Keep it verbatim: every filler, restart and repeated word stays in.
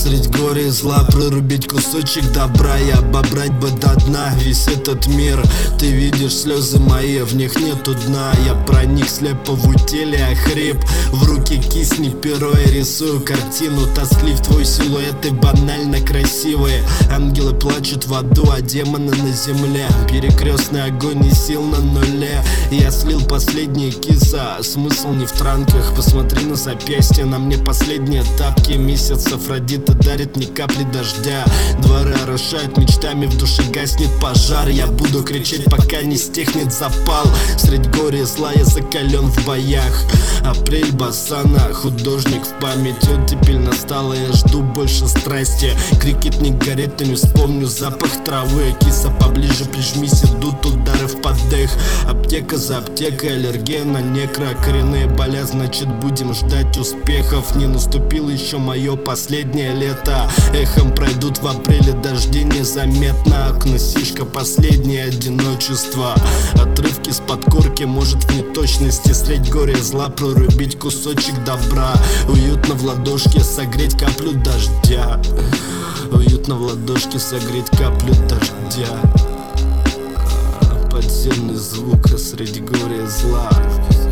Средь горя и зла прорубить кусочек добра и обобрать бы до дна весь этот мир. Ты видишь слезы мои, в них нету дна. Я проник слепо в утиле, охрип. В руки кисни перо и рисую картину. Тосклив твой силуэт и банально красивые. Ангелы плачут в аду, а демоны на земле. Перекрестный огонь и сил на нуле. Я слил последние киса, смысл не в транках. Посмотри на запястье, на мне последние тапки. Месяц Афродита дарит мне капли дождя. Дворы орошают мечтами, в душе гаснет пожар. Я буду кричать, пока не стихнет запал. Средь горя и зла я закален в боях. Апрель Бассана, художник в память. Оттепель настала, я жду больше страсти. Крикет не горит, но не вспомню запах травы. Киса поближе прижмись, идут удары в поддых. Аптека за аптекой, аллергия на некро. Коренные боля, значит будем ждать успехов. Не наступило еще мое последнее лето. Эхом пройдут в апреле дожди незаметно. Окнусишка, последнее одиночество. Отрывки с подкорки, может в неточности. Средь горя и зла прорубить кусочек добра. Уютно в ладошке согреть каплю дождя. Уютно в ладошке согреть каплю дождя. Подземный звук среди горя и зла.